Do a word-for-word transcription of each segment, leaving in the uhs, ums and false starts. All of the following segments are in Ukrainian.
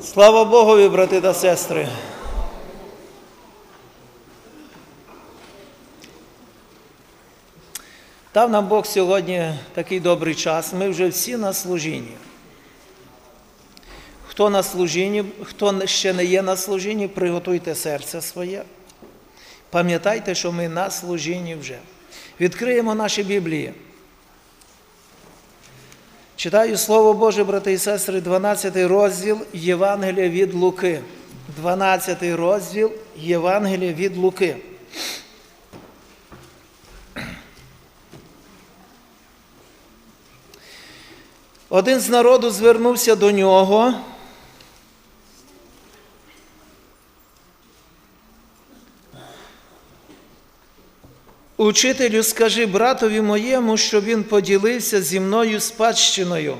Слава Богові, брати та сестри! Дав нам Бог сьогодні такий добрий час. Ми вже всі на служінні. Хто на служінні, хто ще не є на служінні, приготуйте серце своє. Пам'ятайте, що ми на служінні вже. Відкриємо наші Біблії. Читаю Слово Боже, брати і сестри, дванадцятий розділ Євангелія від Луки. дванадцятий розділ Євангелія від Луки. Один з народу звернувся до нього. Учителю, скажи братові моєму, щоб він поділився зі мною спадщиною.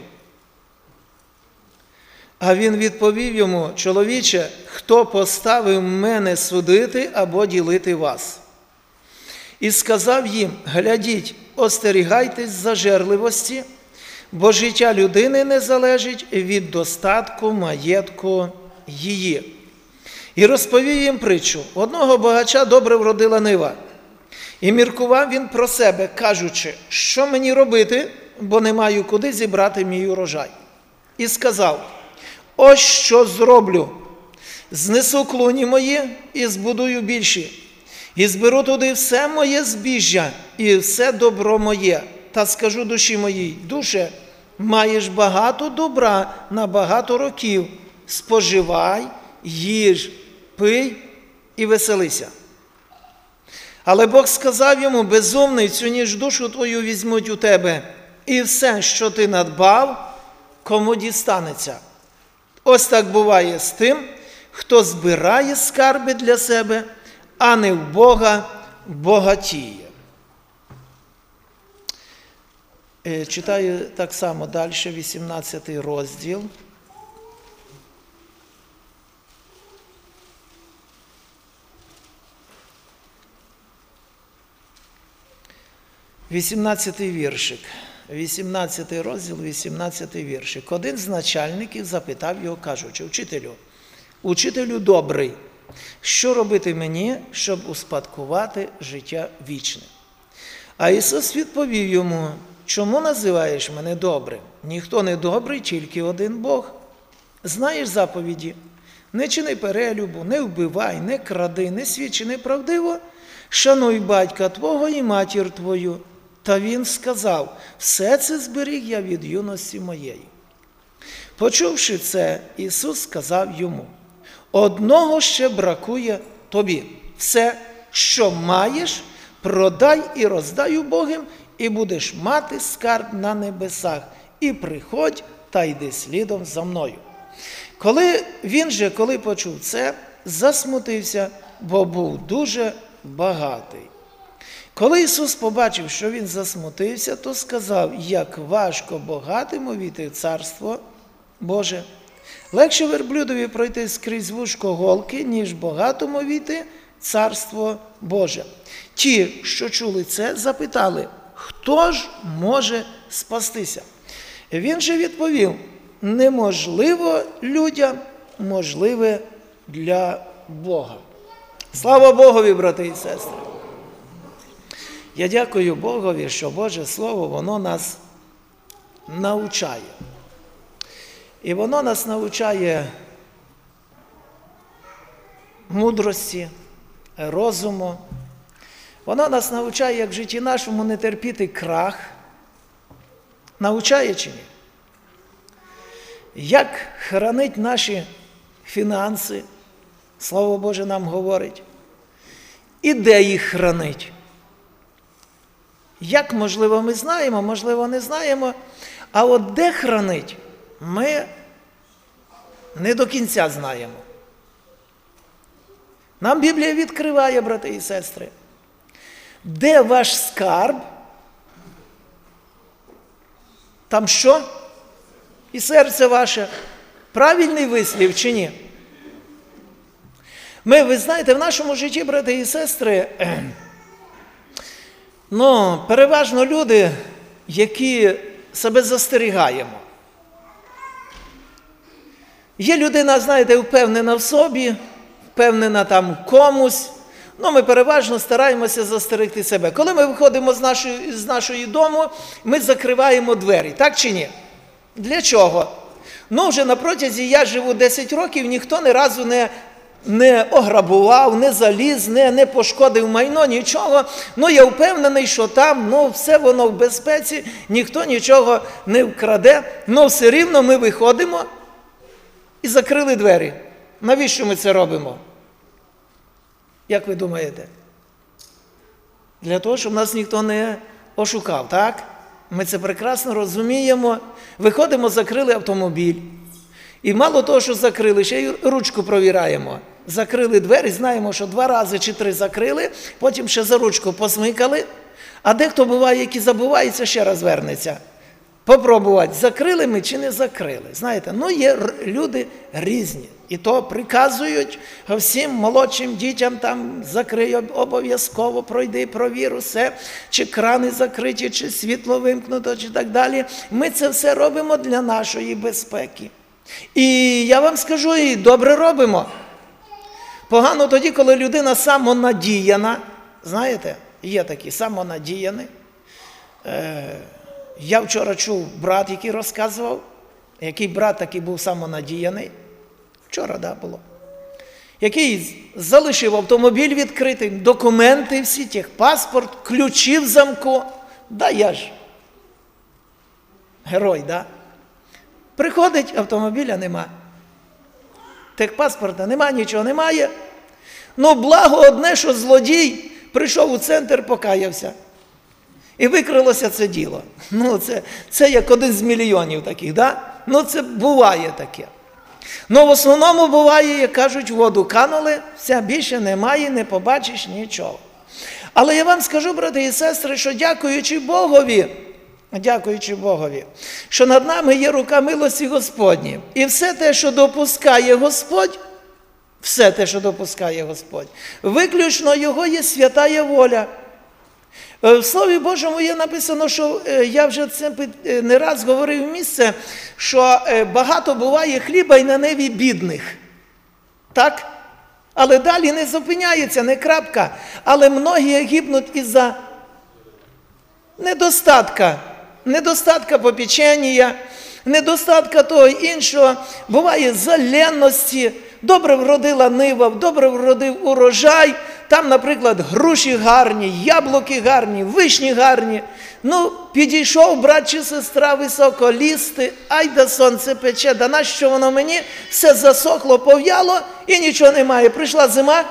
А він відповів йому: чоловіче, хто поставив мене судити або ділити вас? І сказав їм: глядіть, остерігайтесь зажерливості, бо життя людини не залежить від достатку маєтку її. І розповів їм притчу. Одного багача добре вродила нива. І міркував він про себе, кажучи: що мені робити, бо не маю куди зібрати мій урожай. І сказав: ось що зроблю. Знесу клуні мої і збудую більші. І зберу туди все моє збіжжя і все добро моє. Та скажу душі моїй: душе, маєш багато добра на багато років. Споживай, їж, пий і веселися. Але Бог сказав йому: безумний, цю ніж душу твою візьмуть у тебе, і все, що ти надбав, кому дістанеться. Ось так буває з тим, хто збирає скарби для себе, а не в Бога багатіє. Читаю так само далі, вісімнадцятий розділ. вісімнадцятий віршик. вісімнадцятий розділ, вісімнадцятий віршик. Один з начальників запитав його, кажучи: учителю, учителю добрий, що робити мені, щоб успадкувати життя вічне? А Ісус відповів йому: чому називаєш мене добрим? Ніхто не добрий, тільки один Бог. Знаєш заповіді: не чини перелюбу, не вбивай, не кради, не свідчи неправдиво, шануй батька твого і матір твою. Та він сказав: все це зберіг я від юності моєї. Почувши це, Ісус сказав йому: одного ще бракує тобі. Все, що маєш, продай і роздай убогим, і будеш мати скарб на небесах. І приходь та йди слідом за мною. Коли він же, коли почув це, засмутився, бо був дуже багатий. Коли Ісус побачив, що він засмутився, то сказав: як важко багатому війти в Царство Боже. Легше верблюдові пройти скрізь вушко голки, ніж багатому війти в Царство Боже. Ті, що чули це, запитали: хто ж може спастися? Він же відповів: неможливо людям, можливе для Бога. Слава Богові, брати і сестри! Я дякую Богові, що Боже Слово, воно нас навчає. І воно нас навчає мудрості, розуму. Воно нас навчає, як в житті нашому не терпіти крах. Навчає чи ні? Як хранить наші фінанси, Слово Боже нам говорить. І де їх хранить? Як, можливо, ми знаємо, можливо, не знаємо, а от де хранить, ми не до кінця знаємо. Нам Біблія відкриває, брати і сестри, де ваш скарб, там що? І серце ваше. Правильний вислів чи ні? Ми, ви знаєте, в нашому житті, брати і сестри, ну, переважно люди, які себе застерігаємо. Є людина, знаєте, впевнена в собі, впевнена там в комусь. Ну, ми переважно стараємося застерегти себе. Коли ми виходимо з нашої, з нашої дому, ми закриваємо двері, так чи ні? Для чого? Ну, вже на протязі, я живу десять років, ніхто ні разу не, не ограбував, не заліз, не, не пошкодив майно, нічого. Ну, я впевнений, що там, ну, все воно в безпеці, ніхто нічого не вкраде. Ну, все рівно ми виходимо і закрили двері. Навіщо ми це робимо? Як ви думаєте? Для того, щоб нас ніхто не ошукав, так? Ми це прекрасно розуміємо. Виходимо, закрили автомобіль. І мало того, що закрили, ще й ручку провіраємо. Закрили двері, знаємо, що два рази чи три закрили, потім ще за ручку посмикали. А дехто буває, який забувається, ще раз вернеться. Попробувати, закрили ми чи не закрили. Знаєте, ну є люди різні. І то приказують всім молодшим дітям, там, закрий обов'язково, пройди, провір усе, чи крани закриті, чи світло вимкнуто, чи так далі. Ми це все робимо для нашої безпеки. І я вам скажу, і добре робимо. Погано тоді, коли людина самонадіяна, знаєте, є такі самонадіяні. Е, я вчора чув брат, який розказував, який брат такий був самонадіяний. Вчора, да, було. Який залишив автомобіль відкритим, документи всі, техпаспорт, ключі в замку. Да я ж герой, да? Приходить, автомобіля нема. Техпаспорта нема, нічого немає. Ну, благо одне, що злодій прийшов у центр, покаявся. І викрилося це діло. Ну, це, це як один з мільйонів таких, да? Ну, це буває таке. Ну, в основному буває, як кажуть, воду канули, все, більше немає, не побачиш нічого. Але я вам скажу, брати і сестри, що дякуючи Богові, дякуючи Богові, що над нами є рука милості Господні. І все те, що допускає Господь, все те, що допускає Господь, виключно Його є святая воля. В Слові Божому є написано, що, я вже це не раз говорив місце, що багато буває хліба і на небі бідних. Так? Але далі не зупиняється, не крапка. Але многі гибнуть із-за недостатка. Недостатка попечення, недостатка того іншого. Буває за ленності. Добре вродила нива, добре вродив урожай. Там, наприклад, груші гарні, яблуки гарні, вишні гарні. Ну, підійшов брат чи сестра високо лізти, ай да сонце пече, да нащо воно мені? Все засохло, пов'яло і нічого немає. Прийшла зима,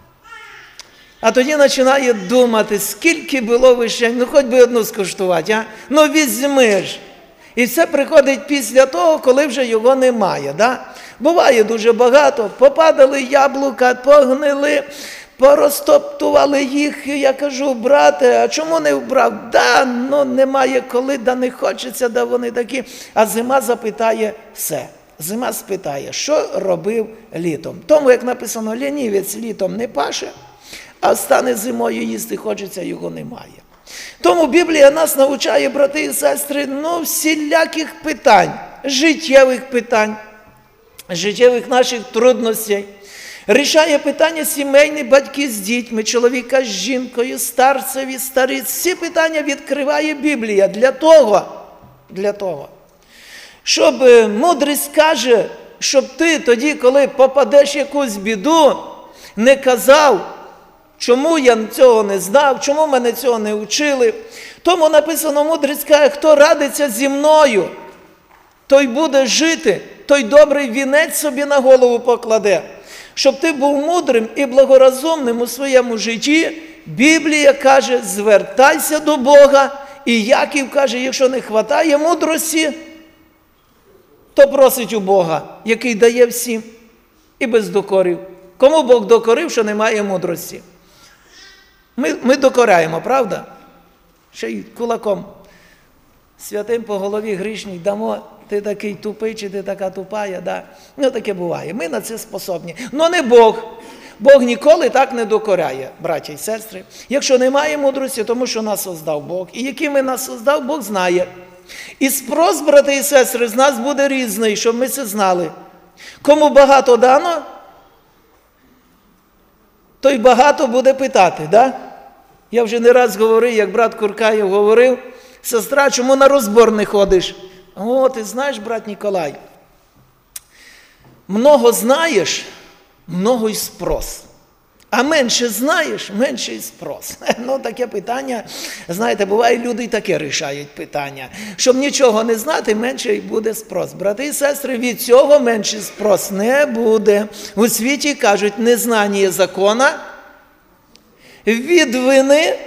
а тоді починає думати, скільки було вишень, ну хоч би одну скуштувати, а? Ну візьми ж. І це приходить після того, коли вже його немає, да? Буває дуже багато, попадали яблука, погнили, порозтоптували їх, я кажу, брате, а чому не вбрав? Да, ну немає коли, да не хочеться, да вони такі. А зима запитає все. Зима спитає, що робив літом. Тому, як написано, лінівець літом не паше, а стане зимою їсти хочеться, його немає. Тому Біблія нас навчає, брати і сестри, ну всіляких питань, життєвих питань, життєвих наших трудностей. Рішає питання сімейні, батьки з дітьми, чоловіка з жінкою, старцеві, стариць. Всі питання відкриває Біблія для того, для того, щоб мудрість каже, щоб ти тоді, коли попадеш в якусь біду, не казав, чому я цього не знав, чому мене цього не вчили. Тому написано, мудрість каже, хто радиться зі мною, той буде жити, той добрий вінець собі на голову покладе. Щоб ти був мудрим і благорозумним у своєму житті, Біблія каже, звертайся до Бога. І Яків каже, якщо не вистачає мудрості, то просить у Бога, який дає всім і без докорів. Кому Бог докорив, що немає мудрості? Ми, ми докоряємо, правда? Ще й кулаком святим по голові грішній дамо, ти такий тупий, чи ти така тупая, да? Ну, таке буває. Ми на це способні. Но не Бог. Бог ніколи так не докоряє, браті і сестри. Якщо немає мудрості, тому що нас создав Бог. І якими нас создав, Бог знає. І спрос, брати і сестри, з нас буде різний, щоб ми це знали. Кому багато дано, той багато буде питати, да? Я вже не раз говорив, як брат Куркаєв говорив, сестра, чому на розбор не ходиш? О, ти знаєш, брат Ніколай, много знаєш, много й спрос. А менше знаєш, менше й спрос. Ну, таке питання, знаєте, буває, люди і таке рішають питання. Щоб нічого не знати, менше й буде спрос. Брати і сестри, від цього менше спрос не буде. У світі кажуть, незнання закона від вини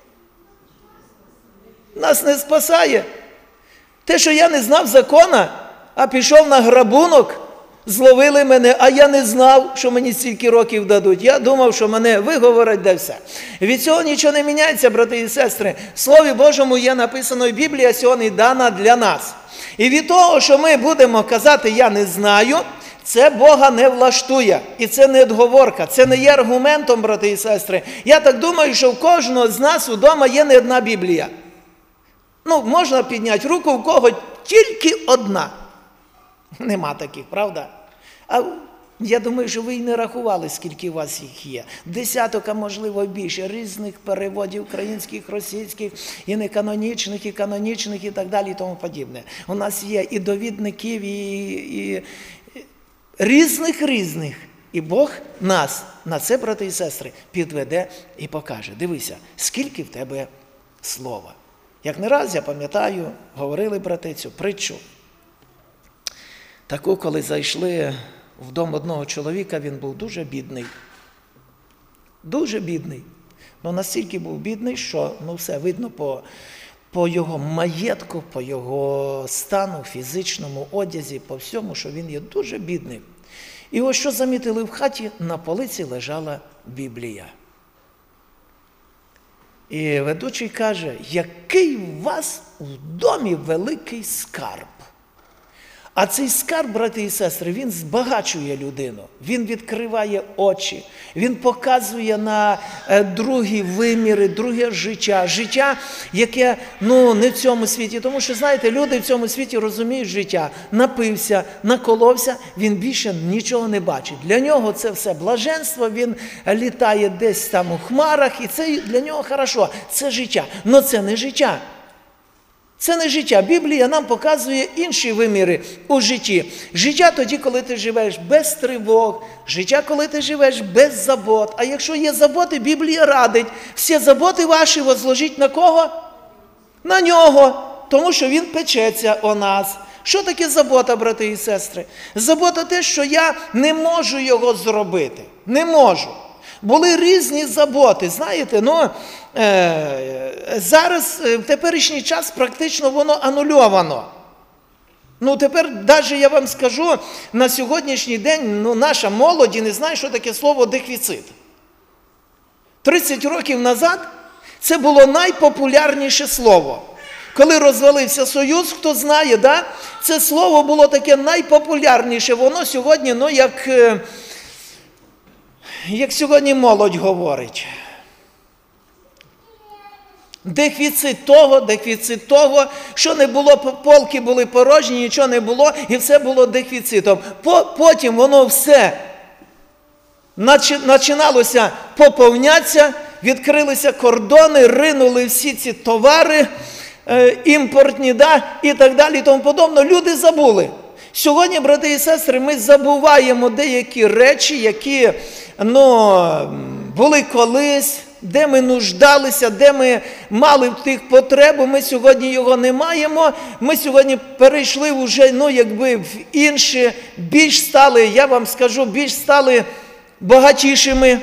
нас не спасає. Те, що я не знав закона, а пішов на грабунок, зловили мене, а я не знав, що мені стільки років дадуть. Я думав, що мене виговорять, да все. Від цього нічого не міняється, брати і сестри. В Слові Божому є написано, Біблія сьогодні дана для нас. І від того, що ми будемо казати «я не знаю», це Бога не влаштує. І це не відговорка, це не є аргументом, брати і сестри. Я так думаю, що в кожного з нас вдома є не одна Біблія. Ну, можна підняти руку, у кого тільки одна. Нема таких, правда? А я думаю, що ви й не рахували, скільки у вас їх є. Десяток, а можливо більше, різних переводів українських, російських, і неканонічних, і канонічних, і так далі, і тому подібне. У нас є і довідників, і, і різних-різних. І Бог нас на це, брати і сестри, підведе і покаже. Дивися, скільки в тебе слова. Як не раз, я пам'ятаю, говорили, брати, цю притчу. Таку, коли зайшли в дом одного чоловіка, він був дуже бідний. Дуже бідний. Ну, настільки був бідний, що, ну, все видно по, по його маєтку, по його стану, фізичному одязі, по всьому, що він є дуже бідний. І ось що замітили в хаті, на полиці лежала Біблія. І ведучий каже, який у вас в домі великий скарб. А цей скарб, брати і сестри, він збагачує людину, він відкриває очі, він показує на другі виміри, друге життя. Життя, яке, ну, не в цьому світі. Тому що, знаєте, люди в цьому світі розуміють життя. Напився, наколовся, він більше нічого не бачить. Для нього це все блаженство, він літає десь там у хмарах, і це для нього хорошо, це життя. Но це не життя. Це не життя. Біблія нам показує інші виміри у житті. Життя тоді, коли ти живеш без тривог, життя, коли ти живеш без забот. А якщо є заботи, Біблія радить, всі заботи ваші возложіть на кого? На нього, тому що він печеться о нас. Що таке забота, брати і сестри? Забота те, що я не можу його зробити. Не можу. Були різні заботи, знаєте, ну, е, зараз, в теперішній час, практично воно анульовано. Ну, тепер, навіть я вам скажу, на сьогоднішній день, ну, наша молодь не знає, що таке слово дефіцит. тридцять років назад це було найпопулярніше слово. Коли розвалився Союз, хто знає, да, це слово було таке найпопулярніше. Воно сьогодні, ну, як... Як сьогодні молодь говорить, дефіцит того, дефіцит того, що не було, полки були порожні, нічого не було, і все було дефіцитом. Потім воно все починалося поповнятися, відкрилися кордони, ринули всі ці товари, імпортні, да, і так далі, і тому подобне. Люди забули. Сьогодні, брати і сестри, ми забуваємо деякі речі, які, ну, були колись, де ми нуждалися, де ми мали в тих потребу, ми сьогодні його не маємо. Ми сьогодні перейшли вже, ну, якби в інші, більш стали, я вам скажу, більш стали багатішими.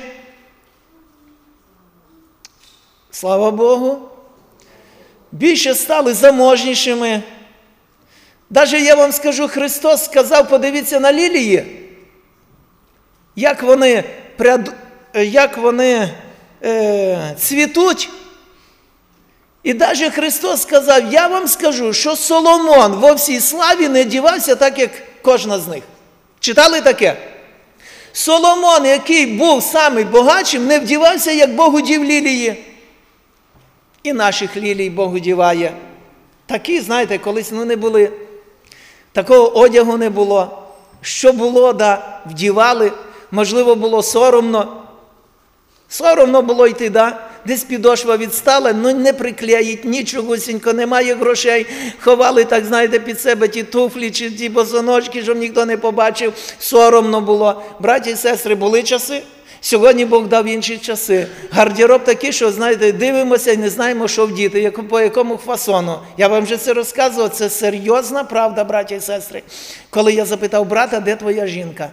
Слава Богу. Більше стали заможнішими. Навіть я вам скажу, Христос сказав, подивіться на лілії, як вони, як вони е, цвітуть. І навіть Христос сказав, я вам скажу, що Соломон во всій славі не дівався так, як кожна з них. Читали таке? Соломон, який був самий багатшим, не вдівався, як Бог удів лілії. І наших лілій Бог удіває. Такі, знаєте, колись ну, не були. Такого одягу не було. Що було, да, вдівали, можливо, було соромно. Соромно було йти, да? Десь підошва відстала, ну не приклеїть, нічогосінько, немає грошей. Ховали, так знаєте, під себе ті туфлі чи ті босоножки, щоб ніхто не побачив. Соромно було. Браті і сестри, були часи. Сьогодні Бог дав інші часи. Гардероб такий, що, знаєте, дивимося і не знаємо, що вдіти, по якому фасону. Я вам вже це розказував, це серйозна правда, браті і сестри. Коли я запитав брата, де твоя жінка?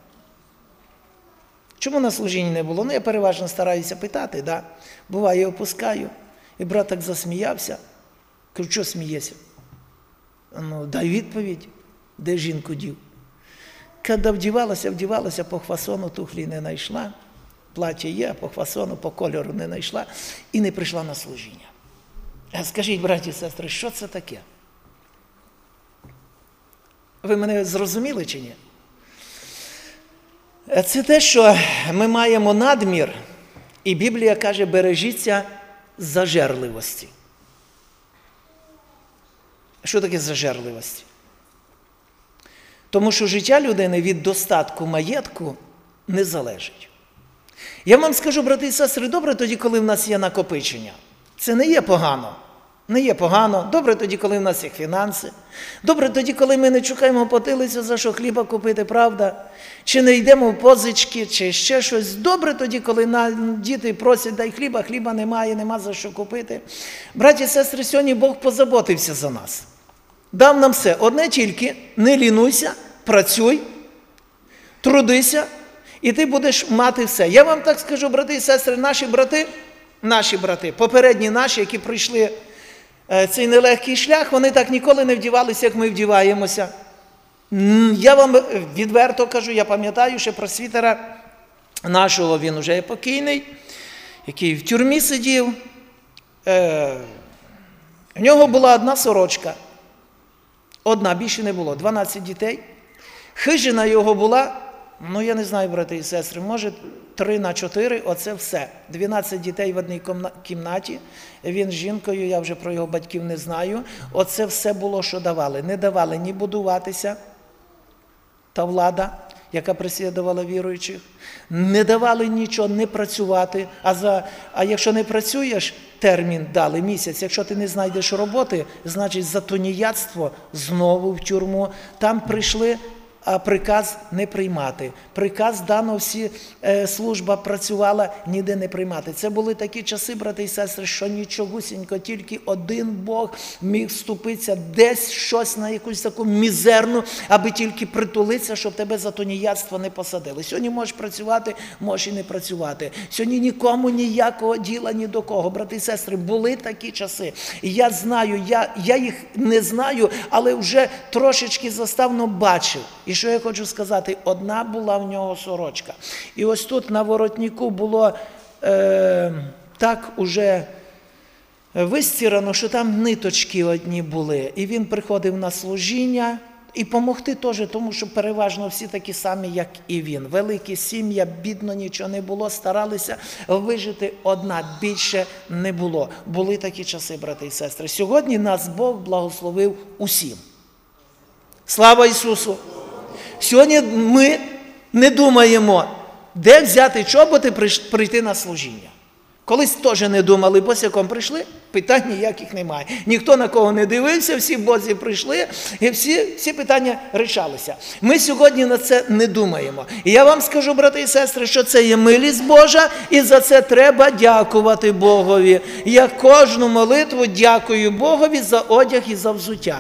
Чому на служінні не було? Ну, я переважно стараюся питати, да? Буває, опускаю. І брат так засміявся. Кажу, що смієшся? Ну, дай відповідь, де жінку дів? Коли вдівалася, вдівалася, по фасону туфлі не знайшла. Плаття є, а по фасону, по кольору не знайшла. І не прийшла на служіння. Скажіть, браті і сестри, що це таке? Ви мене зрозуміли чи ні? Це те, що ми маємо надмір, і Біблія каже, бережіться зажерливості. Що таке зажерливості? Тому що життя людини від достатку маєтку не залежить. Я вам скажу, брати і сестри, добре тоді, коли в нас є накопичення. Це не є погано. Не є погано. Добре тоді, коли в нас є фінанси. Добре тоді, коли ми не шукаємо потилицю, за що хліба купити, правда? Чи не йдемо в позички, чи ще щось. Добре тоді, коли на, діти просять, дай хліба, хліба немає, нема за що купити. Браті і сестри, сьогодні Бог позаботився за нас. Дав нам все. Одне тільки, не лінуйся, працюй, трудися, і ти будеш мати все. Я вам так скажу, брати і сестри, наші брати, наші брати, попередні наші, які пройшли цей нелегкий шлях, вони так ніколи не вдівалися, як ми вдіваємося. Я вам відверто кажу, я пам'ятаю ще про світера нашого, він вже є покійний, який в тюрмі сидів. Е, в нього була одна сорочка. Одна, більше не було, дванадцять дітей. Хижина його була, ну я не знаю, брати і сестри, може три на чотири, оце все. дванадцять дітей в одній кімнаті, він з жінкою, я вже про його батьків не знаю. Оце все було, що давали. Не давали ні будуватися, та влада, яка переслідувала віруючих. Не давали нічого, не працювати. А, за, а якщо не працюєш, термін дали, місяць. Якщо ти не знайдеш роботи, значить за тунеядство знову в тюрму. Там прийшли, а приказ не приймати. Приказ дано, всі е, служба працювала, ніде не приймати. Це були такі часи, брати і сестри, що нічогусінько, тільки один Бог міг вступитися десь щось на якусь таку мізерну, аби тільки притулитися, щоб тебе за тунеядство не посадили. Сьогодні можеш працювати, можеш і не працювати. Сьогодні нікому ніякого діла ні до кого. Брати і сестри, були такі часи. І я знаю, я, я їх не знаю, але вже трошечки заставно бачив. І що я хочу сказати? Одна була в нього сорочка. І ось тут на воротнику було е, так уже вистірано, що там ниточки одні були. І він приходив на служіння і помогти теж, тому що переважно всі такі самі, як і він. Великі сім'я, бідно, нічого не було, старалися вижити, одна, більше не було. Були такі часи, брати і сестри. Сьогодні нас Бог благословив усім. Слава Ісусу! Сьогодні ми не думаємо, де взяти чоботи прийти на служіння. Колись теж не думали, босяком прийшли, питань ніяких немає. Ніхто на кого не дивився, всі босі прийшли, і всі, всі питання рішалися. Ми сьогодні на це не думаємо. І я вам скажу, брати і сестри, що це є милість Божа, і за це треба дякувати Богові. Я кожну молитву дякую Богові за одяг і за взуття.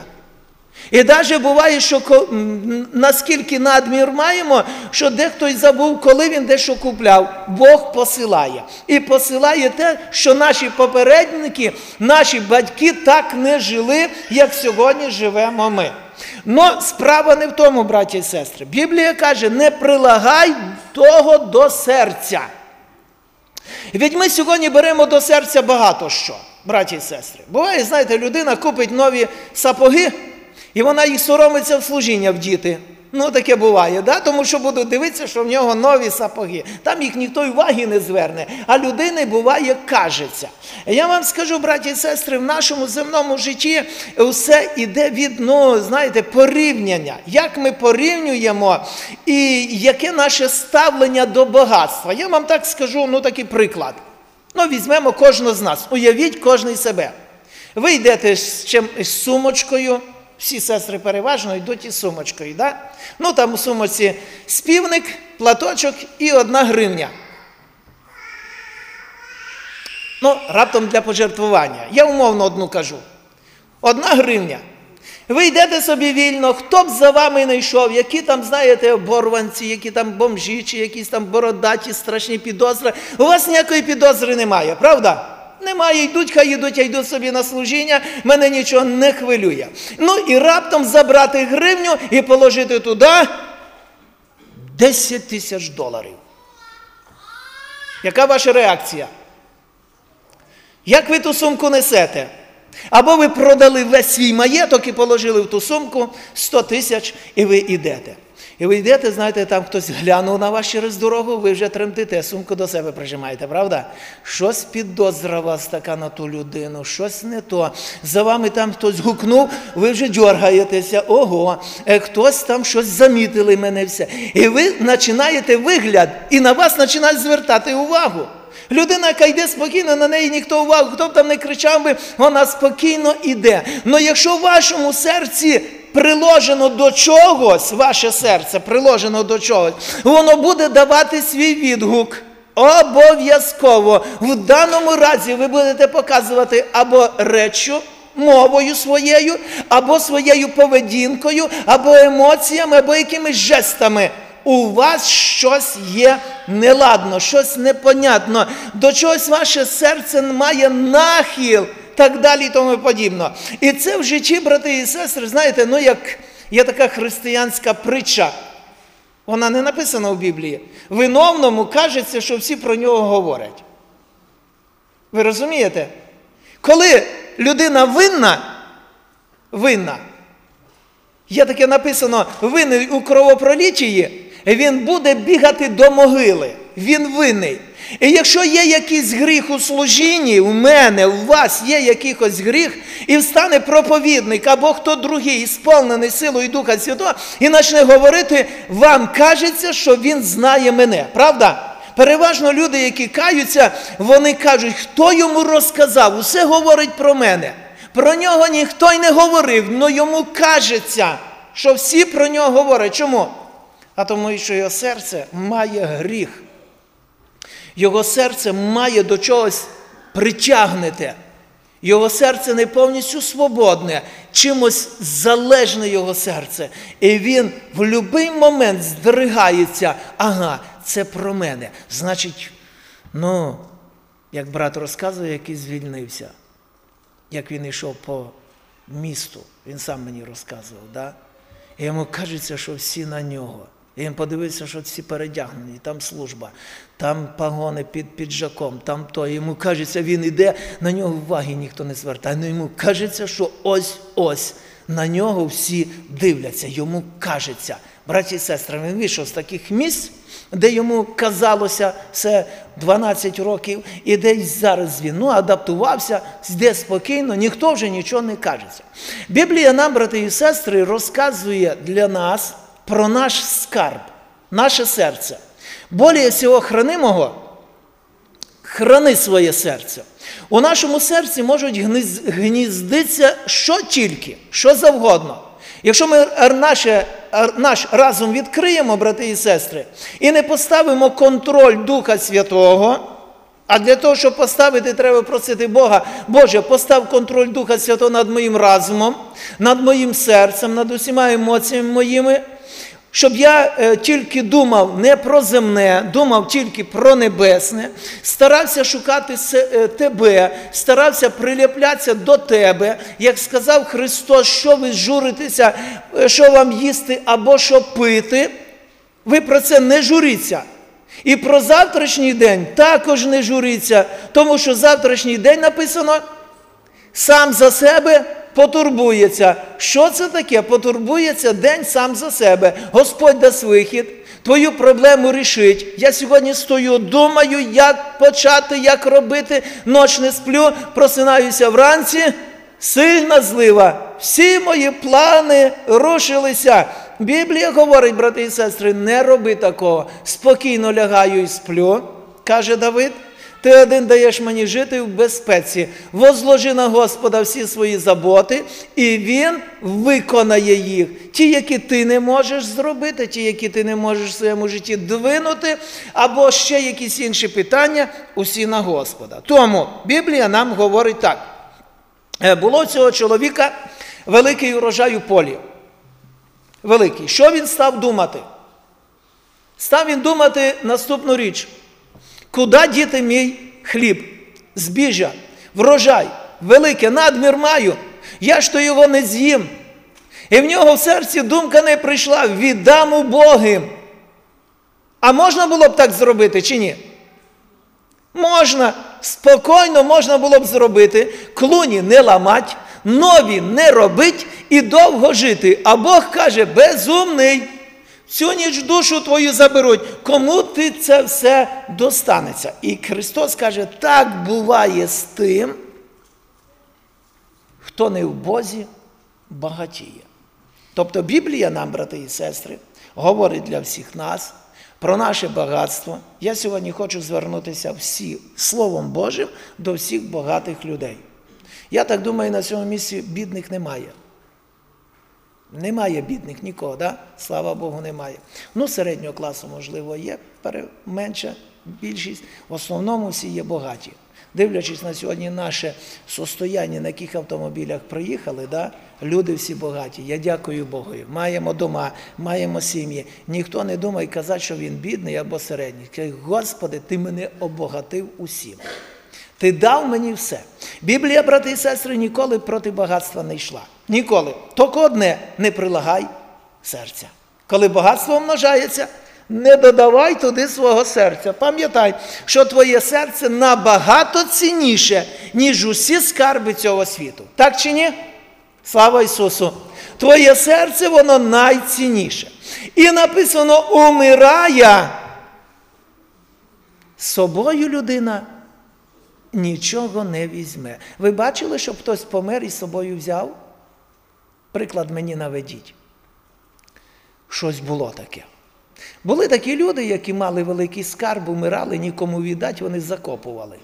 І навіть буває, що наскільки надмір маємо, що дехто й забув, коли він дещо купляв. Бог посилає. І посилає те, що наші попередники, наші батьки так не жили, як сьогодні живемо ми. Но справа не в тому, браті і сестри. Біблія каже, не прилагай того до серця. Ведь ми сьогодні беремо до серця багато що, браті і сестри. Буває, знаєте, людина купить нові сапоги, і вона їх соромиться в служіння вдіти. Ну, таке буває, да? Тому що будуть дивитися, що в нього нові сапоги. Там їх ніхто й уваги не зверне, а людини буває кажеться. Я вам скажу, браті і сестри, в нашому земному житті все йде від, ну, знаєте, порівняння. Як ми порівнюємо і яке наше ставлення до багатства. Я вам так скажу, ну, такий приклад. Ну, візьмемо кожного з нас. Уявіть кожний себе. Ви йдете з, чим, з сумочкою, всі сестри переважно йдуть із сумочкою, да? Ну, там у сумочці співник, платочок і одна гривня. Ну, раптом для пожертвування. Я умовно одну кажу. Одна гривня. Ви йдете собі вільно, хто б за вами не йшов, які там, знаєте, оборванці, які там бомжі, чи якісь там бородаті, страшні підозри. У вас ніякої підозри немає, правда? Немає, йдуть, хай йдуть, я йду собі на служіння, мене нічого не хвилює. Ну і раптом забрати гривню і положити туди десять тисяч доларів. Яка ваша реакція? Як ви ту сумку несете? Або ви продали весь свій маєток і положили в ту сумку сто тисяч, і ви йдете. І ви йдете, знаєте, там хтось глянув на вас через дорогу, ви вже тремтите, сумку до себе прижимаєте, правда? Щось підозра вас така на ту людину, щось не то. За вами там хтось гукнув, ви вже дьоргаєтеся, ого, хтось там щось замітили мене все. І ви починаєте вигляд, і на вас починають звертати увагу. Людина, яка йде спокійно, на неї ніхто увагу, хто б там не кричав би, вона спокійно йде. Но якщо в вашому серці приложено до чогось, ваше серце приложено до чогось, воно буде давати свій відгук. Обов'язково. В даному разі ви будете показувати або реччю, мовою своєю, або своєю поведінкою, або емоціями, або якимись жестами. У вас щось є неладно, щось непонятно, до чогось ваше серце має нахил, так далі і тому подібно. І це в житті, брати і сестри, знаєте, ну як є така християнська притча, вона не написана в Біблії. Виновному кажеться, що всі про нього говорять. Ви розумієте? Коли людина винна, винна, є таке написано, винний у кровопролитті, він буде бігати до могили. Він винний. І якщо є якийсь гріх у служінні, у мене, у вас є якийсь гріх, і встане проповідник або хто другий, сповнений силою Духа Святого, і почне говорити, вам кажеться, що він знає мене. Правда? Переважно люди, які каються, вони кажуть, хто йому розказав, усе говорить про мене. Про нього ніхто й не говорив, але йому кажеться, що всі про нього говорять. Чому? А тому, що його серце має гріх. Його серце має до чогось притягнете. Його серце не повністю свободне, чимось залежне його серце. І він в будь-який момент здригається, ага, це про мене. Значить, ну, як брат розказує, який звільнився, як він йшов по місту, він сам мені розказував, да? І йому кажеться, що всі на нього. І він подивився, що всі передягнені, там служба, там погони під піджаком, там то. Йому кажеться, він іде, на нього уваги ніхто не звертає. Но йому кажеться, що ось-ось на нього всі дивляться. Йому кажеться. Браті і сестри, він вийшов з таких місць, де йому казалося все дванадцять років, і десь зараз він ну, адаптувався, йде спокійно, ніхто вже нічого не кажеться. Біблія нам, брати і сестри, розказує для нас про наш скарб, наше серце. Более всього хранимого, храни своє серце. У нашому серці можуть гніздитися що тільки, що завгодно. Якщо ми наше, наш разум відкриємо, брати і сестри, і не поставимо контроль Духа Святого, а для того, щоб поставити, треба просити Бога, Боже, постав контроль Духа Святого над моїм разумом, над моїм серцем, над усіма емоціями моїми, щоб я е, тільки думав не про земне, думав тільки про небесне, старався шукати се, е, тебе, старався приліплятися до тебе, як сказав Христос, що ви журитеся, що вам їсти або що пити, ви про це не журіться. І про завтрашній день також не журіться, тому що завтрашній день написано, сам за себе потурбується. Що це таке? Потурбується день сам за себе. Господь дасть вихід, твою проблему рішить. Я сьогодні стою, думаю, як почати, як робити, ноч не сплю, просинаюся вранці, сильна злива. Всі мої плани рушилися. Біблія говорить, брати і сестри, не роби такого. Спокійно лягаю і сплю, каже Давид. Ти один даєш мені жити в безпеці. Возложи на Господа всі свої заботи, і Він виконає їх. Ті, які ти не можеш зробити, ті, які ти не можеш в своєму житті двинути, або ще якісь інші питання, усі на Господа. Тому Біблія нам говорить так. Було у цього чоловіка великий урожай у полі. Великий. Що він став думати? Став він думати наступну річ. Куди діти мій хліб, збіжжя, врожай, велике, надмір маю, я ж то його не з'їм. І в нього в серці думка не прийшла, віддам убогим. А можна було б так зробити чи ні? Можна, спокійно можна було б зробити, клуні не ламать, нові не робить і довго жити. А Бог каже, безумний. Всю ніч душу твою заберуть. Кому ти це все достанеться? І Христос каже, так буває з тим, хто не в Бозі багатіє. Тобто Біблія нам, брати і сестри, говорить для всіх нас про наше багатство. Я сьогодні хочу звернутися всі, Словом Божим до всіх багатих людей. Я так думаю, на цьому місці бідних немає. Немає бідних нікого, да? Слава Богу, немає. Ну, середнього класу, можливо, є, менша більшість. В основному всі є багаті. Дивлячись на сьогодні наше состояння, на яких автомобілях приїхали, да? Люди всі багаті. Я дякую Богу. Маємо дома, маємо сім'ї. Ніхто не думає казати, що він бідний або середній. Каже, Господи, Ти мене обогатив усім. Ти дав мені все. Біблія, брати і сестри, ніколи проти багатства не йшла. Ніколи. Тільки одне, не прилагай серця. Коли багатство множається, не додавай туди свого серця. Пам'ятай, що твоє серце набагато цінніше, ніж усі скарби цього світу. Так чи ні? Слава Ісусу! Твоє серце, воно найцінніше. І написано, умирає. З собою людина нічого не візьме. Ви бачили, щоб хтось помер і з собою взяв? Приклад мені наведіть. Щось було таке. Були такі люди, які мали великий скарб, умирали, нікому віддати, вони закопували.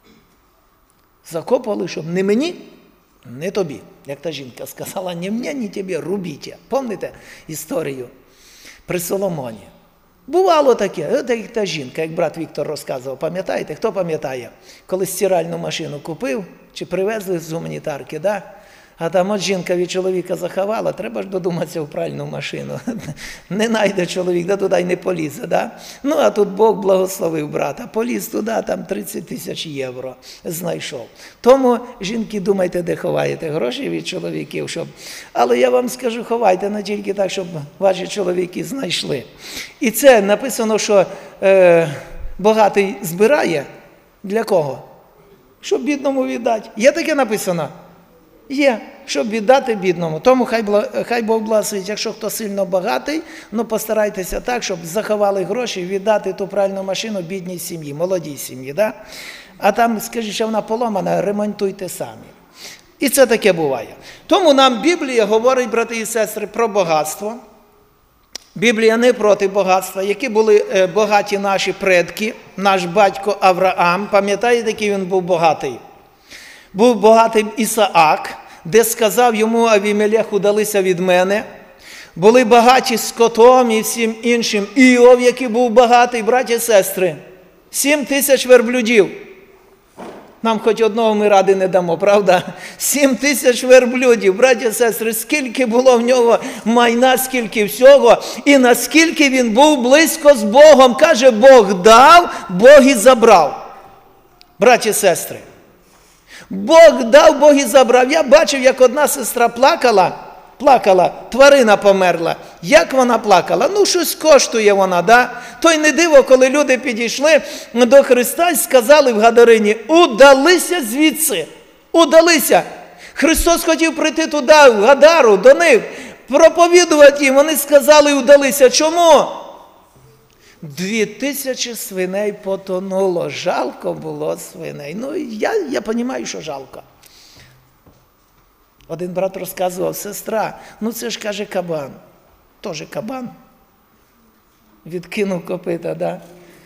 Закопували, щоб не мені, не тобі. Як та жінка сказала, ні мені, ні тобі, рубіть. Пам'ятаєте історію при Соломоні? Бувало таке, от як та жінка, як брат Віктор розказував, пам'ятаєте? Хто пам'ятає? Коли стиральну машину купив, чи привезли з гуманітарки, да? А там от жінка від чоловіка заховала, треба ж додуматися в пральну машину. Не найде чоловік, да туди й не полізе, да? Ну, а тут Бог благословив брата, поліз туди, там тридцять тисяч євро знайшов. Тому, жінки, думайте, де ховаєте гроші від чоловіків, щоб... Але я вам скажу, ховайте не тільки так, щоб ваші чоловіки знайшли. І це написано, що е, багатий збирає. Для кого? Щоб бідному віддати. Є таке написано? Є, щоб віддати бідному. Тому хай, хай Бог благословить, якщо хто сильно багатий, ну постарайтеся так, щоб заховали гроші, віддати ту пральну машину бідній сім'ї, молодій сім'ї. Да? А там, скажіть, що вона поломана, ремонтуйте самі. І це таке буває. Тому нам Біблія говорить, брати і сестри, про багатство. Біблія не проти багатства. Які були багаті наші предки, наш батько Авраам, пам'ятаєте, який він був багатий? Був багатий Ісаак, де сказав йому Авімелех, удалися від мене. Були багаті скотом і всім іншим. Іов, який був багатий, браті і сестри, сім тисяч верблюдів. Нам хоч одного ми ради не дамо, правда? Сім тисяч верблюдів, браті і сестри, скільки було в нього майна, скільки всього, і наскільки він був близько з Богом. Каже, Бог дав, Бог і забрав. Браті і сестри, Бог дав, Бог і забрав. Я бачив, як одна сестра плакала, плакала, тварина померла. Як вона плакала? Ну, щось коштує вона, да? То й не диво, коли люди підійшли до Христа і сказали в Гадарині, удалися звідси, удалися. Христос хотів прийти туди, в Гадару, до них, проповідувати їм. Вони сказали і удалися. Чому? Дві тисячі свиней потонуло. Жалко було свиней. Ну, я, я розумію, що жалко. Один брат розказував, сестра, ну це ж, каже, кабан. Тоже кабан. Відкинув копита, да?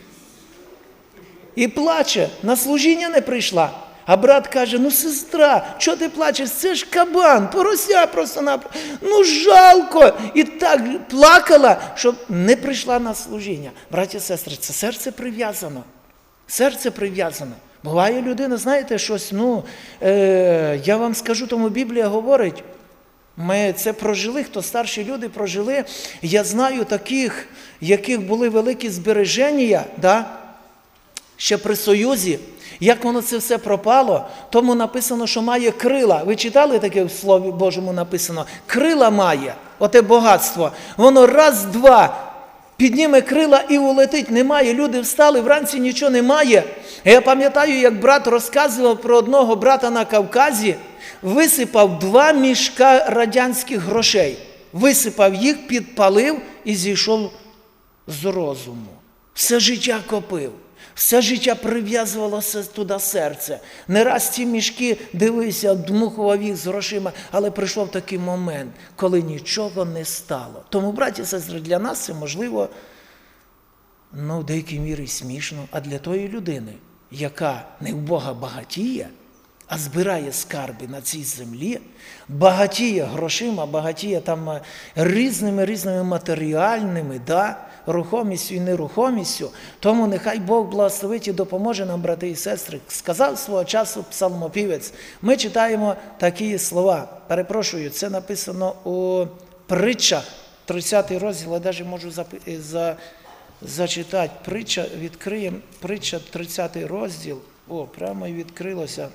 І плаче, на служіння не прийшла. А брат каже, ну сестра, чого ти плачеш? Це ж кабан, порося просто-напросто. Ну жалко. І так плакала, що не прийшла на служіння. Браті і сестри, це серце прив'язано. Серце прив'язано. Буває людина, знаєте, щось, ну, е, я вам скажу, тому Біблія говорить, ми це прожили, хто старші люди прожили. Я знаю таких, яких були великі збереження, да? Ще при Союзі. Як воно це все пропало, тому написано, що має крила. Ви читали таке в Слові Божому написано? Крила має, оте багатство. Воно раз-два підніме крила і улетить. Немає. Люди встали, вранці нічого немає. Я пам'ятаю, як брат розказував про одного брата на Кавказі, висипав два мішка радянських грошей. Висипав їх, підпалив і зійшов з розуму. Все життя копив. Все життя прив'язувалося туди серце. Не раз ці мішки, дивився, дмухував їх з грошима, але прийшов такий момент, коли нічого не стало. Тому, браті і сестри, для нас це, можливо, ну, в деякій мірі смішно, а для тої людини, яка не в Бога багатіє, а збирає скарби на цій землі, багатіє грошима, багатіє там різними-різними матеріальними, да, рухомістю і нерухомістю, тому нехай Бог благословить і допоможе нам, брати і сестри. Сказав свого часу псалмопівець. Ми читаємо такі слова. Перепрошую, це написано у притчах, тридцятий розділ, я навіть можу запи- за, зачитати. Притча, відкриємо, притча, тридцятий розділ. О, прямо і відкрилося.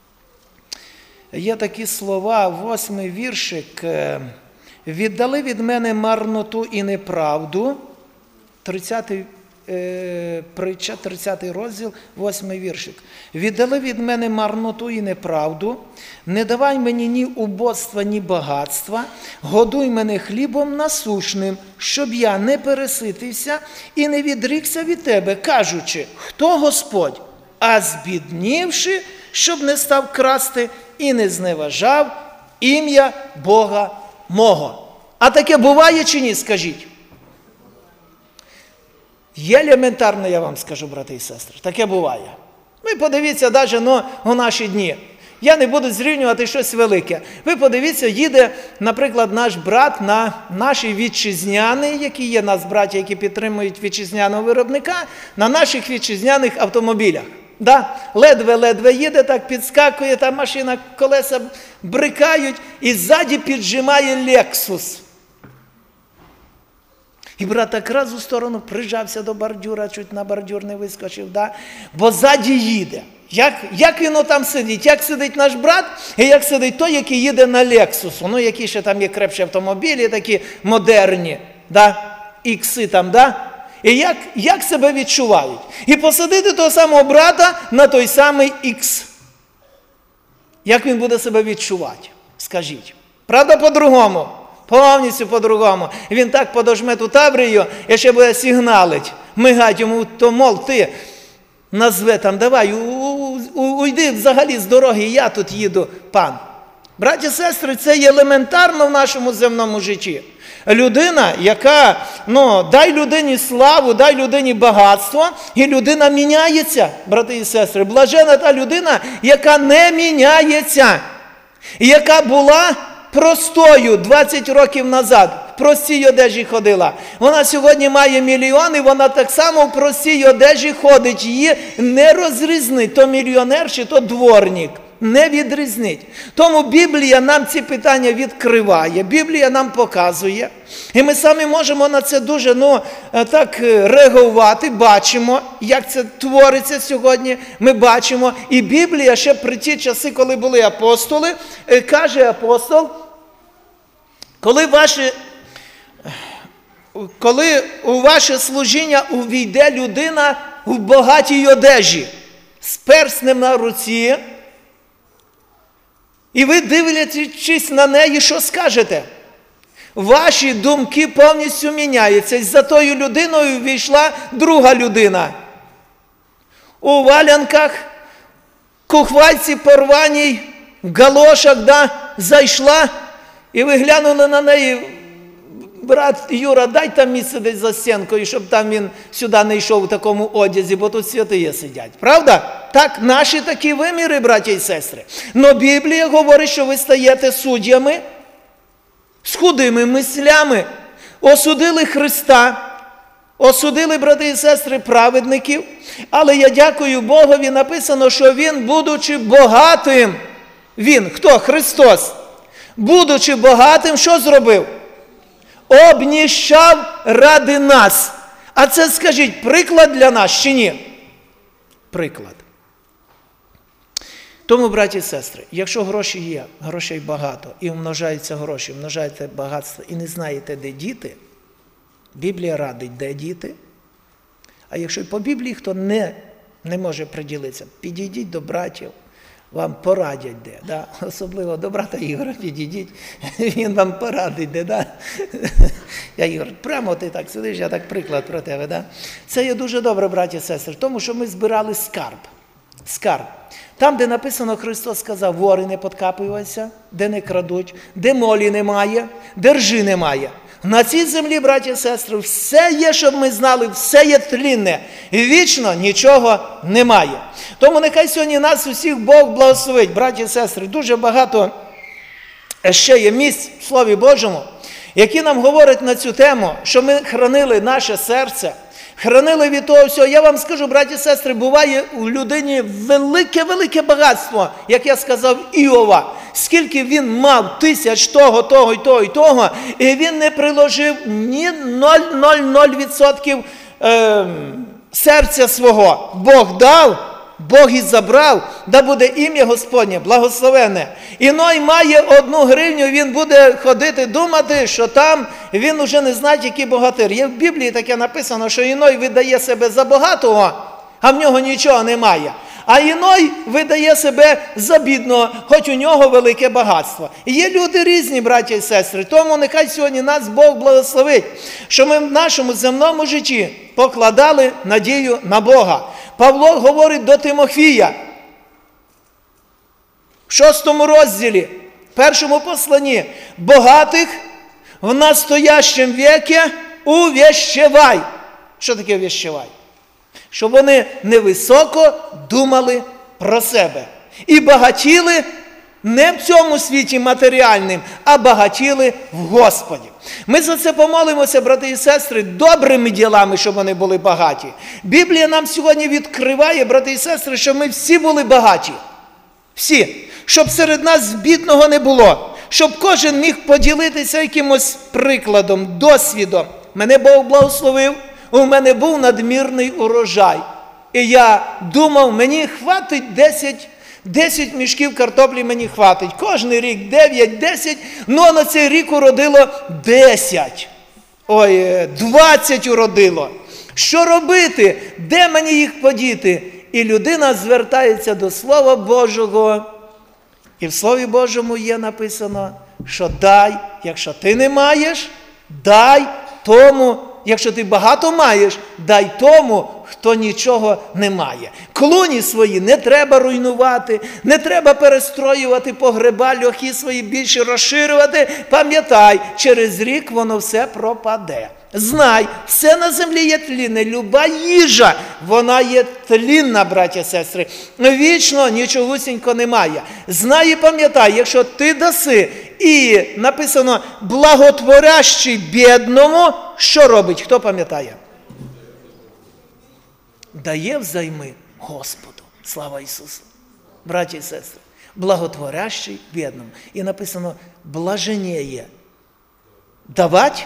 Є такі слова, восьмий віршик. «Віддали від мене марноту і неправду». тридцятий е, притча, тридцятий розділ, восьмий віршик. «Віддали від мене марноту і неправду, не давай мені ні убоства, ні багатства, годуй мене хлібом насушним, щоб я не переситився і не відрікся від тебе, кажучи, хто Господь, а збіднівши, щоб не став красти і не зневажав ім'я Бога мого». А таке буває чи ні, скажіть? Є елементарно, я вам скажу, брати і сестри, таке буває. Ви подивіться навіть ну, у наші дні. Я не буду зрівнювати щось велике. Ви подивіться, їде, наприклад, наш брат на наші вітчизняні, які є нас браті, які підтримують вітчизняного виробника, на наших вітчизняних автомобілях. Да? Ледве-ледве їде, так підскакує, та машина, колеса брикають, і ззаді піджимає Lexus. І брат так раз у сторону прижався до бордюра, чуть на бордюр не вискочив, да? Бо ззаді їде. Як, як він там сидить? Як сидить наш брат, і як сидить той, який їде на Лексусу. Ну, які ще там є крепші автомобілі, такі модерні, да? Ікси там, да? І як, як себе відчувають? І посадити того самого брата на той самий Ікс. Як він буде себе відчувати? Скажіть. Правда, по-другому? Повністю по-другому. Він так подожме ту Таврію, і ще буде сигналить, мигать йому, то, мол, ти назве там, давай, уйди взагалі з дороги, я тут їду, пан. Браті і сестри, це є елементарно в нашому земному житті. Людина, яка, ну, дай людині славу, дай людині багатство, і людина міняється, брати і сестри. Блажена та людина, яка не міняється, яка була простою двадцять років назад, в простій одежі ходила. Вона сьогодні має мільйони, вона так само в простій одежі ходить. Її не розрізнить, то мільйонер чи то дворник. Не відрізнить. Тому Біблія нам ці питання відкриває, Біблія нам показує. І ми самі можемо на це дуже, ну, так реагувати, бачимо, як це твориться сьогодні, ми бачимо. І Біблія ще при ті часи, коли були апостоли, каже апостол, коли ваше, коли у ваше служіння увійде людина в багатій одежі, з перснем на руці, І ви, дивлячись на неї, що скажете? Ваші думки повністю міняються. І за тою людиною війшла друга людина. У валянках, кухвайці порваній, в галошах, да, зайшла, і ви глянули на неї: брат Юра, дай там місце десь за стінкою, щоб там він сюди не йшов у такому одязі, бо тут святиє сидять. Правда? Так, наші такі виміри, браті і сестри. Но Біблія говорить, що ви стаєте суддями з худими мислями. Осудили Христа, осудили, брати і сестри, праведників, але я дякую Богові, написано, що Він, будучи багатим, Він, хто? Христос, будучи багатим, що зробив? Обніщав ради нас. А це, скажіть, приклад для нас чи ні? Приклад. Тому, браті і сестри, якщо гроші є, грошей багато, і умножаються гроші, умножаєте багатство, і не знаєте, де діти, Біблія радить, де діти. А якщо і по Біблії хто не, не може приділитися, підійдіть до братів, вам порадять де. Да? Особливо до брата Ігоря підійдіть, він вам порадить де. Да? Я, Ігор, прямо ти так сидиш, я так приклад про тебе. Да? Це є дуже добре, браті і сестри, тому що ми збирали скарб. Скарб. Там, де написано, Христос сказав: вори не подкапуються, де не крадуть, де молі немає, де ржи немає. На цій землі, браті і сестри, все є, щоб ми знали, все є тлінне. І вічно нічого немає. Тому нехай сьогодні нас усіх Бог благословить, браті і сестри. Дуже багато ще є місць в Слові Божому, які нам говорять на цю тему, що ми хранили наше серце, хранили від того всього. Я вам скажу, браті і сестри, буває у людині велике-велике багатство, як я сказав, Іова. Скільки він мав тисяч того, того, і того, і того, і він не приложив ні нуль цілих нуль нуль відсотків е, серця свого. Бог дав, Бог і забрав, да буде ім'я Господнє благословенне. Іной має одну гривню, він буде ходити, думати, що там він уже не знає, який богатир. Є в Біблії таке написано, що іной видає себе за багатого, а в нього нічого немає. А іной видає себе за бідного, хоч у нього велике багатство. І є люди різні, браті і сестри, тому нехай сьогодні нас Бог благословить, що ми в нашому земному житті покладали надію на Бога. Павло говорить до Тимофія в шостому розділі, в першому посланні: «Богатих в настоящем веке увещевай». Що таке увещевай? Щоб вони невисоко думали про себе. І багатіли не в цьому світі матеріальним, а багатіли в Господі. Ми за це помолимося, брати і сестри, добрими ділами, щоб вони були багаті. Біблія нам сьогодні відкриває, брати і сестри, щоб ми всі були багаті. Всі. Щоб серед нас бідного не було. Щоб кожен міг поділитися якимось прикладом, досвідом. Мене Бог благословив. У мене був надмірний урожай. І я думав, мені хватить десять, десять мішків картоплі, мені хватить. Кожний рік дев'ять, десять, ну на цей рік уродило десять. Ой, двадцять уродило. Що робити? Де мені їх подіти? І людина звертається до Слова Божого. І в Слові Божому є написано, що дай, якщо ти не маєш, дай тому, якщо ти багато маєш, дай тому, хто нічого не має. Клуні свої не треба руйнувати, не треба перестроювати погреба, льохи свої більше розширювати. Пам'ятай, через рік воно все пропаде. Знай, все на землі є тлінне, люба їжа, вона є тлінна, браті і сестри. Вічно нічогусінько немає. Знай і пам'ятай, якщо ти даси, і написано благотворящий бідному, що робить? Хто пам'ятає? Дає взайми Господу. Слава Ісусу. Браті і сестри, благотворящий бідному. І написано, блаженіє давати,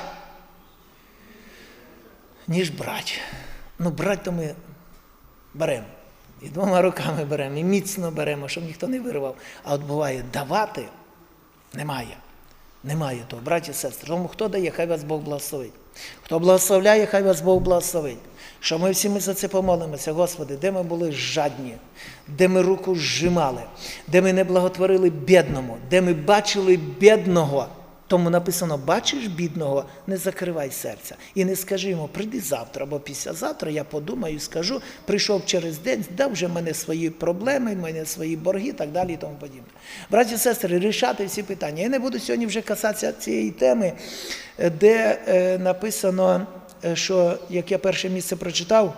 ніж брати. Ну, брати то ми беремо. І двома руками беремо, і міцно беремо, щоб ніхто не вирвав. А от буває, давати немає. Немає того, браті і сестри. Тому хто дає, хай вас Бог благословить. Хто благословляє, хай вас Бог благословить. Що ми всі ми за це помолимося, Господи, де ми були жадні, де ми руку зжимали, де ми не благотворили бідному, де ми бачили бідного. Тому написано, бачиш бідного, не закривай серця. І не скажи йому, прийди завтра або післязавтра, я подумаю, скажу, прийшов через день, дав вже в мене свої проблеми, в мене свої борги і так далі і тому подібне. Браті і сестри, рішати всі питання. Я не буду сьогодні вже касатися цієї теми, де е, написано, що, як я перше місце прочитав,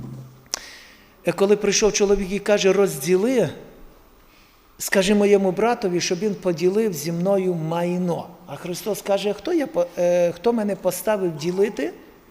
коли прийшов чоловік і каже, розділи, скажи моєму братові, щоб він поділив зі мною майно. А Христос каже, хто, я, хто мене поставив ділити?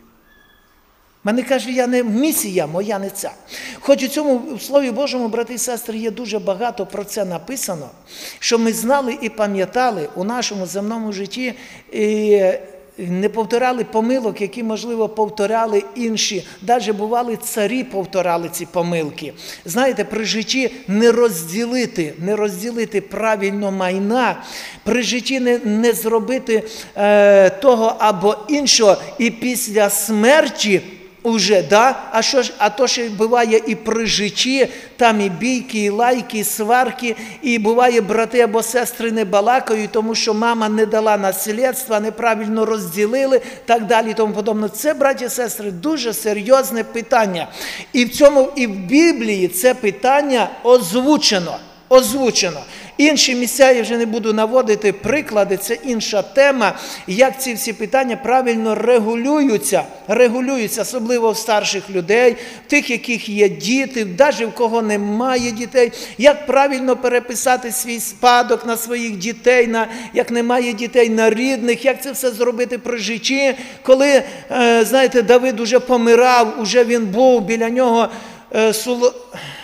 Мене каже, я не місія моя, не ця. Хоч у цьому в Слові Божому, брати і сестри, є дуже багато про це написано, що ми знали і пам'ятали у нашому земному житті, і не повторяли помилок, які, можливо, повторяли інші. Навіть бували царі повторяли ці помилки. Знаєте, при житті не розділити, не розділити правильно майна, при житті не, не зробити е, того або іншого, і після смерті уже, да? А що ж, а то ще буває і при житті, там і бійки, і лайки, і сварки, і буває брати або сестри не балакають, тому що мама не дала наслідства, неправильно розділили, так далі і тому подобне. Це, браті і сестри, дуже серйозне питання. І в цьому, і в Біблії це питання озвучено, озвучено. Інші місця я вже не буду наводити приклади, це інша тема, як ці всі питання правильно регулюються, регулюються, особливо в старших людей, в тих, яких є діти, навіть в кого немає дітей, як правильно переписати свій спадок на своїх дітей, на, як немає дітей на рідних, як це все зробити при житті, коли, е, знаєте, Давид уже помирав, уже він був, біля нього е, суло...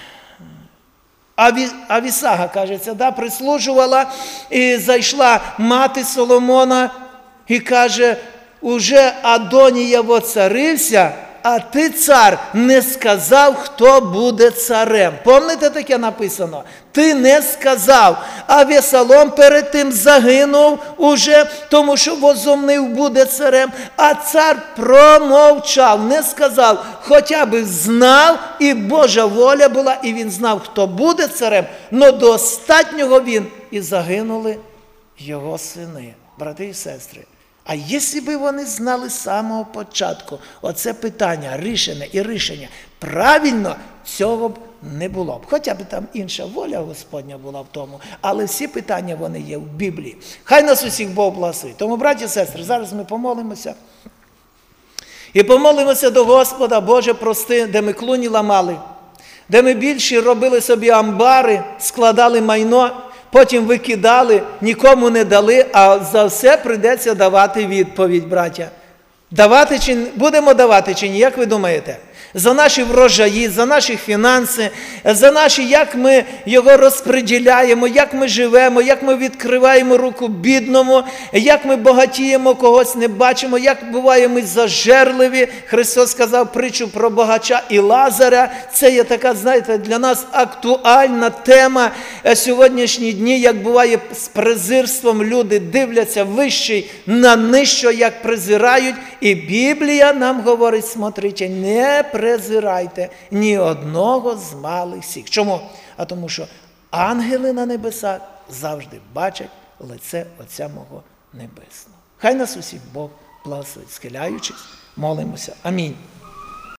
Аві, Авісага, кажеться, да, прислужувала, і зайшла мати Соломона і каже, уже Адонія воцарився, а ти, цар, не сказав, хто буде царем. Пам'ятаєте, таке написано? Ти не сказав, а Весолом перед тим загинув уже, тому що возомнив буде царем, а цар промовчав, не сказав, хоча б знав, і Божа воля була, і він знав, хто буде царем, но до останнього він, і загинули його сини, брати і сестри. А якщо б вони знали з самого початку, оце питання, рішення і рішення, правильно, цього б не було б. Хоча б там інша воля Господня була в тому, але всі питання, вони є в Біблії. Хай нас усіх Бог благословить. Тому, браті і сестри, зараз ми помолимося. І помолимося до Господа, Боже, прости, де ми клуні ламали, де ми більше робили собі амбари, складали майно, потім викидали, нікому не дали, а за все прийдеться давати відповідь, браття. Давати чи будемо давати чи ні, як ви думаєте? За наші врожаї, за наші фінанси, за наші, як ми його розподіляємо, як ми живемо, як ми відкриваємо руку бідному, як ми багатіємо, когось не бачимо, як буває ми зажерливі. Христос сказав притчу про багача і Лазаря. Це є така, знаєте, для нас актуальна тема сьогоднішні дні, як буває з презирством люди дивляться вищий на нижче, як презирають. І Біблія нам говорить, смотрите, не презирайте ні одного з малих сіх. Чому? А тому що ангели на небесах завжди бачать лице Отця мого Небесного. Хай нас усіх Бог благословить. Схиляючись, молимося. Амінь.